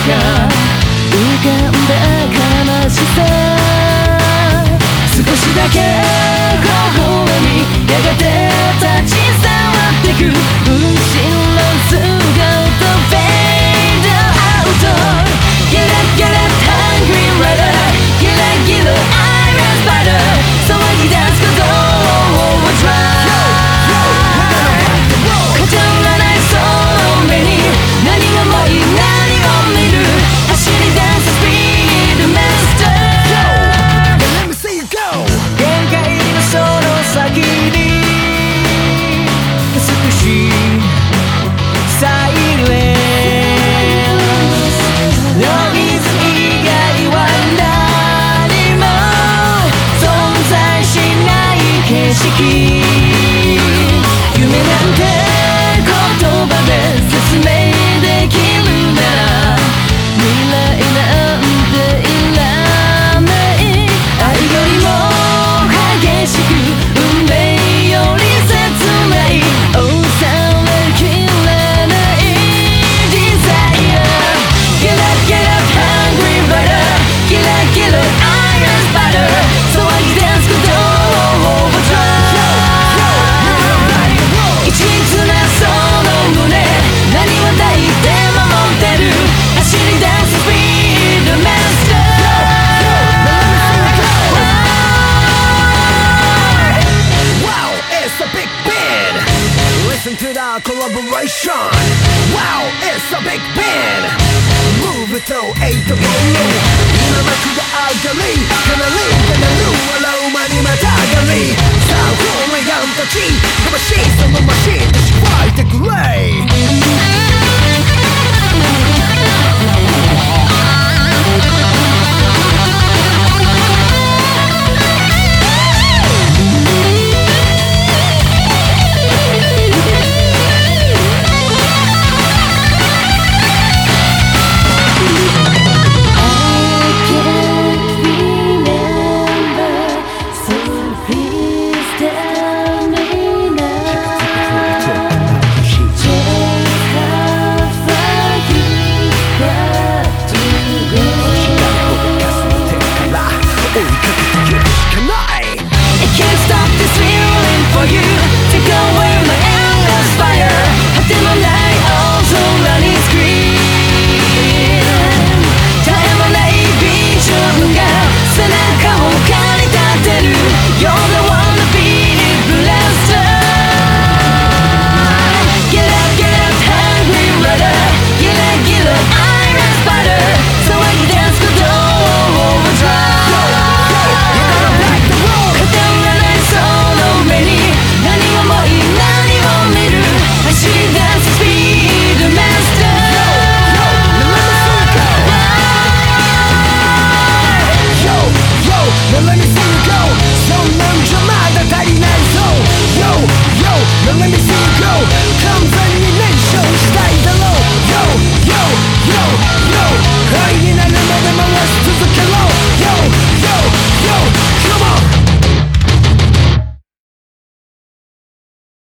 か浮かんだ悲しさ少しだけ微笑みやがて立ち去ってく後ろ姿 Fade out Get up, get up, hungry rider Get up, get up, iron spider 騒ぎ出すことを Overdrive 飾らないその目に何を思い何を見る走り出すスピードマスター Let me see you go 限界のその先に美しいサイレンノイズ以外は何も存在しない景色夢なんて言葉で説明できるなら未来なんていらない愛よりも激しく運命より切ない抑えきれない Desire Get up, get up, hungry rider Get up, get up, iron spider 騒ぎ出すことを Overdrive 一途なその胸何を抱いて守ってる走り出すスピードマスター Wow, it's a big band. Listen to the collaboration. Wow, it's a big band. Move it to 8 to 4. 今幕が上がりかなりかなる笑う間にまたがりさあフォーメガンたち魂そのマシンでしばいてくれ It can't stop